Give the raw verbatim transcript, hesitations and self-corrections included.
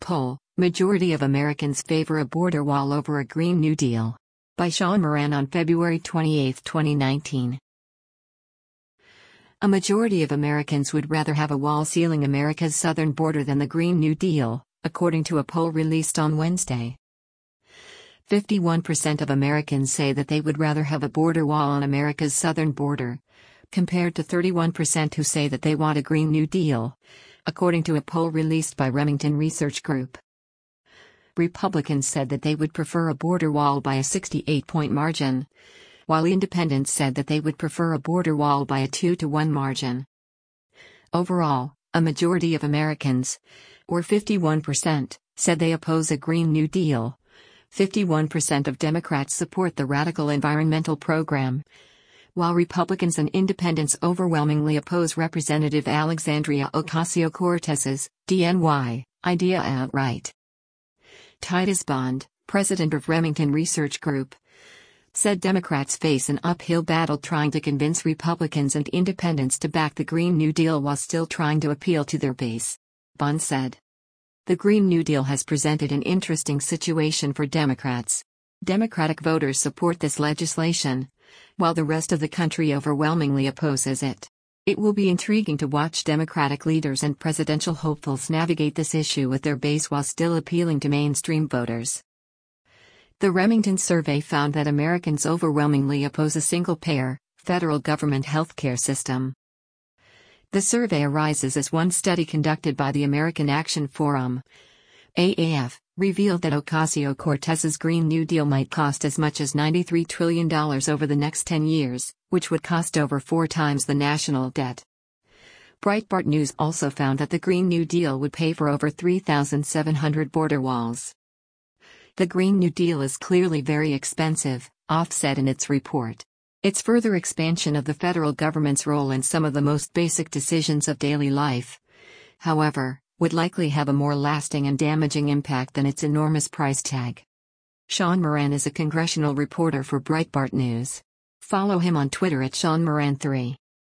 poll, majority of Americans favor a border wall over a Green New Deal. By Sean Moran on February twenty-eighth, twenty nineteen. A majority of Americans would rather have a wall sealing America's southern border than the Green New Deal, according to a poll released on Wednesday. fifty-one percent of Americans say that they would rather have a border wall on America's southern border, compared to thirty-one percent who say that they want a Green New Deal, according to a poll released by Remington Research Group. Republicans said that they would prefer a border wall by a sixty-eight point margin, while independents said that they would prefer a border wall by a two to one margin. Overall, a majority of Americans, or fifty-one percent, said they oppose a Green New Deal. fifty-one percent of Democrats support the radical environmental program, while Republicans and independents overwhelmingly oppose Representative Alexandria Ocasio-Cortez's D N Y idea outright. Titus Bond, president of Remington Research Group, said Democrats face an uphill battle trying to convince Republicans and independents to back the Green New Deal while still trying to appeal to their base. Bond said, "The Green New Deal has presented an interesting situation for Democrats. Democratic voters support this legislation, while the rest of the country overwhelmingly opposes it. It will be intriguing to watch Democratic leaders and presidential hopefuls navigate this issue with their base while still appealing to mainstream voters." The Remington survey found that Americans overwhelmingly oppose a single-payer, federal government healthcare system. The survey arises as one study conducted by the American Action Forum, A A F, revealed that Ocasio-Cortez's Green New Deal might cost as much as ninety-three trillion dollars over the next ten years, which would cost over four times the national debt. Breitbart News also found that the Green New Deal would pay for over three thousand seven hundred border walls. The Green New Deal is clearly very expensive, O F said in its report. Its further expansion of the federal government's role in some of the most basic decisions of daily life, however, would likely have a more lasting and damaging impact than its enormous price tag. Sean Moran is a congressional reporter for Breitbart News. Follow him on Twitter at Sean Moran three.